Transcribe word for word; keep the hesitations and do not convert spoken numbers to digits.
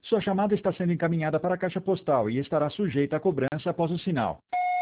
Sua chamada está sendo encaminhada para a caixa postal e estará sujeita a cobrança após o sinal.